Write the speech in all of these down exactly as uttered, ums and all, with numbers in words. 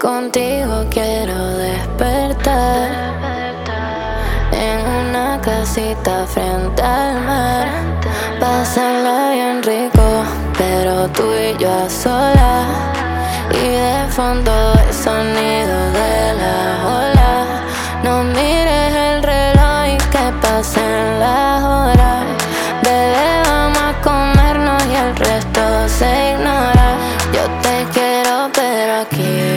Contigo quiero despertar en una casita frente al mar. Pasarla bien rico, pero tú y yo a solas. Y de fondo el sonido de la ola. No mires el reloj y que pasen las horas. Bebé, vamos a comernos y el resto se ignora. Yo te quiero pero aquí,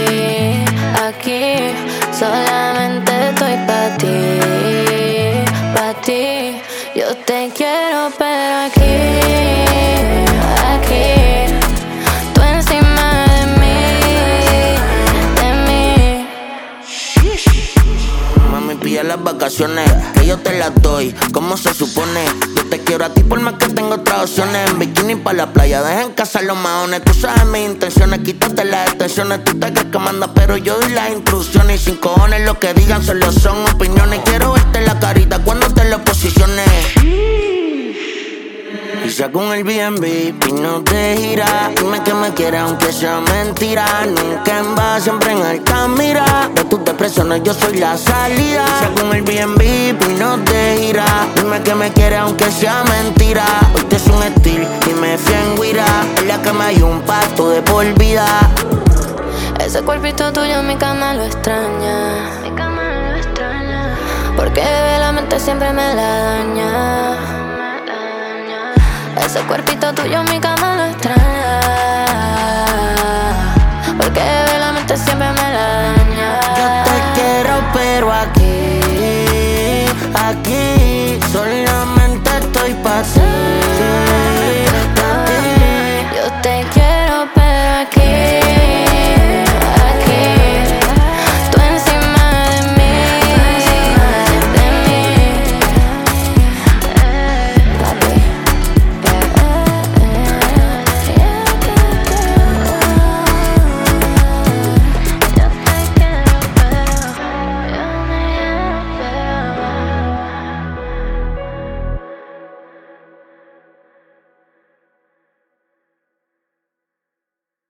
aquí solamente estoy pa' ti, pa' ti. Yo te quiero pero aquí, aquí. Tú encima de mí, de mí. Mami, pilla las vacaciones, que yo te las doy, como se supone. Yo te quiero a ti por más que tengo otras opciones. En bikini pa' la playa, deja en casa los maones. Tú sabes mis intenciones, quítate las extensiones. Tú te crees que mandas, pero yo doy las instrucciones. Y sin cojones lo que digan solo son opiniones. Quiero verte la carita cuando te lo posiciones. Y saco un Airbnb y no te gira. Dime que me quieres aunque sea mentira. Nunca en va, siempre en alta mira. De tus depresiones yo soy la salida. Y saco un Airbnb y no te gira. Dime que me quieres aunque sea mentira. Hoy te es un estilo y me fui en guira. En la cama hay un pacto de por vida. Ese cuerpito tuyo en mi cama lo extraña. Mi cama lo extraña. Porque bebé la mente siempre me la daña. Ese cuerpito tuyo en mi cama lo extraña. Porque bebé la mente siempre me la daña. Yo te quiero pero aquí